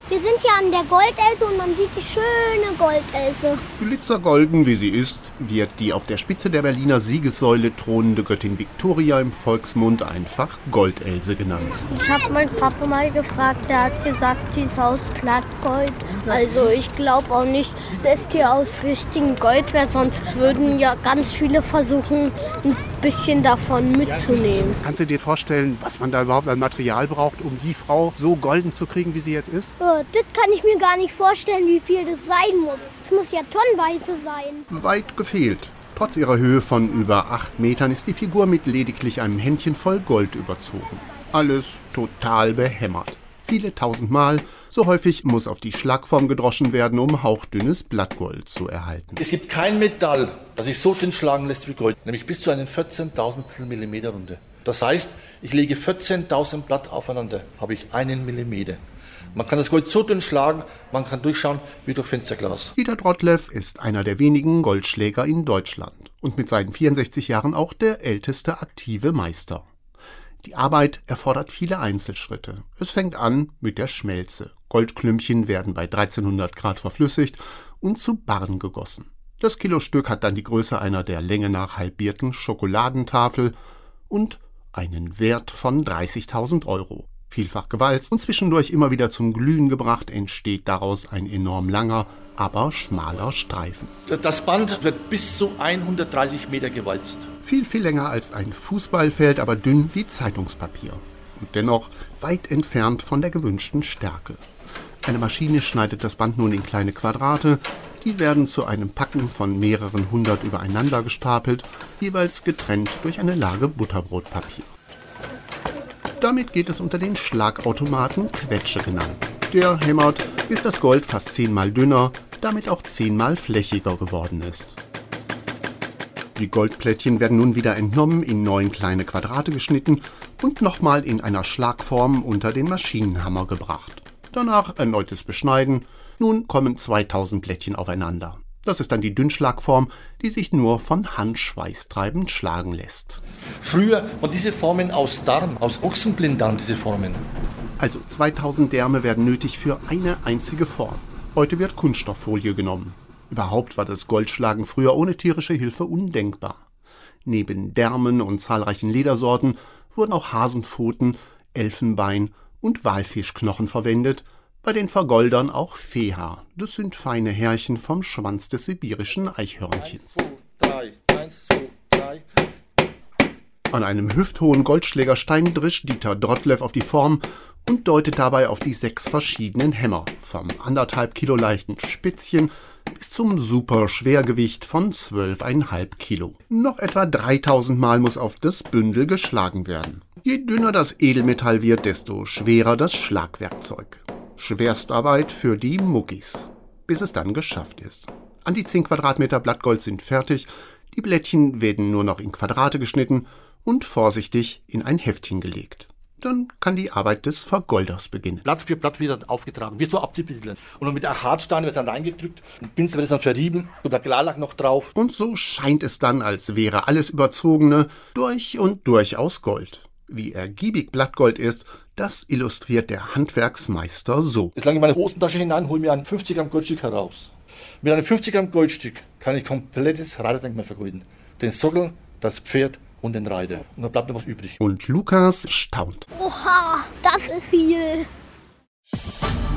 Wir sind hier an der Goldelse und man sieht die schöne Goldelse. Glitzergolden, wie sie ist, wird die auf der Spitze der Berliner Siegessäule thronende Göttin Viktoria im Volksmund einfach Goldelse genannt. Ich habe meinen Papa mal gefragt, der hat gesagt, sie ist aus Blattgold. Also ich glaube auch nicht, dass die aus richtigem Gold wäre, sonst würden ja ganz viele versuchen, ein bisschen davon mitzunehmen. Kannst du dir vorstellen, was man da überhaupt an Material braucht, um die Frau so golden zu kriegen, wie sie jetzt ist? Das kann ich mir gar nicht vorstellen, wie viel das sein muss. Es muss ja tonnenweise sein. Weit gefehlt. Trotz ihrer Höhe von über 8 Metern ist die Figur mit lediglich einem Händchen voll Gold überzogen. Alles total behämmert. Viele tausendmal, so häufig muss auf die Schlagform gedroschen werden, um hauchdünnes Blattgold zu erhalten. Es gibt kein Metall, das sich so dünn schlagen lässt wie Gold, nämlich bis zu einem 14.000 Millimeter Runde. Das heißt, ich lege 14.000 Blatt aufeinander, habe ich 1 Millimeter. Man kann das Gold so dünn schlagen, man kann durchschauen wie durch Fensterglas. Dieter Drottlev ist einer der wenigen Goldschläger in Deutschland und mit seinen 64 Jahren auch der älteste aktive Meister. Die Arbeit erfordert viele Einzelschritte. Es fängt an mit der Schmelze. Goldklümpchen werden bei 1300 Grad verflüssigt und zu Barren gegossen. Das Kilostück hat dann die Größe einer der Länge nach halbierten Schokoladentafel und einen Wert von 30.000 €. Vielfach gewalzt und zwischendurch immer wieder zum Glühen gebracht, entsteht daraus ein enorm langer, aber schmaler Streifen. Das Band wird bis zu 130 Meter gewalzt. Viel, viel länger als ein Fußballfeld, aber dünn wie Zeitungspapier. Und dennoch weit entfernt von der gewünschten Stärke. Eine Maschine schneidet das Band nun in kleine Quadrate. Die werden zu einem Packen von mehreren hundert übereinander gestapelt, jeweils getrennt durch eine Lage Butterbrotpapier. Damit geht es unter den Schlagautomaten Quetsche genannt. Der hämmert, bis das Gold fast 10-mal dünner, damit auch 10-mal flächiger geworden ist. Die Goldplättchen werden nun wieder entnommen, in 9 kleine Quadrate geschnitten und nochmal in einer Schlagform unter den Maschinenhammer gebracht. Danach erneutes Beschneiden. Nun kommen 2000 Plättchen aufeinander. Das ist dann die Dünnschlagform, die sich nur von Hand schweißtreibend schlagen lässt. Früher waren diese Formen aus Darm, aus Ochsenblinddarm, diese Formen. Also 2000 Därme werden nötig für eine einzige Form. Heute wird Kunststofffolie genommen. Überhaupt war das Goldschlagen früher ohne tierische Hilfe undenkbar. Neben Därmen und zahlreichen Ledersorten wurden auch Hasenpfoten, Elfenbein und Walfischknochen verwendet, bei den Vergoldern auch Feehaar. Das sind feine Härchen vom Schwanz des sibirischen Eichhörnchens. 1, 2, 3. An einem hüfthohen Goldschlägerstein drischt Dieter Drottlev auf die Form und deutet dabei auf die 6 verschiedenen Hämmer, vom 1,5 Kilo leichten Spitzchen bis zum Superschwergewicht von 12,5 Kilo. Noch etwa 3000 Mal muss auf das Bündel geschlagen werden. Je dünner das Edelmetall wird, desto schwerer das Schlagwerkzeug. Schwerstarbeit für die Muckis, bis es dann geschafft ist. An die 10 Quadratmeter Blattgold sind fertig, die Blättchen werden nur noch in Quadrate geschnitten und vorsichtig in ein Heftchen gelegt. Dann kann die Arbeit des Vergolders beginnen. Blatt für Blatt wieder aufgetragen, wie so abzubisseln. Und dann mit der Hartstein wird es dann reingedrückt, ein Pinsel wird es dann verrieben und der Klarlack noch drauf. Und so scheint es dann, als wäre alles Überzogene durch und durch aus Gold. Wie ergiebig Blattgold ist, das illustriert der Handwerksmeister so. Jetzt lange in meine Hosentasche hinein, hole mir ein 50 Gramm Goldstück heraus. Mit einem 50 Gramm Goldstück kann ich komplettes Reiterdenkmal vergolden. Den Sockel, das Pferd und den Reiter. Und dann bleibt noch was übrig. Und Lukas staunt. Oha, das ist viel.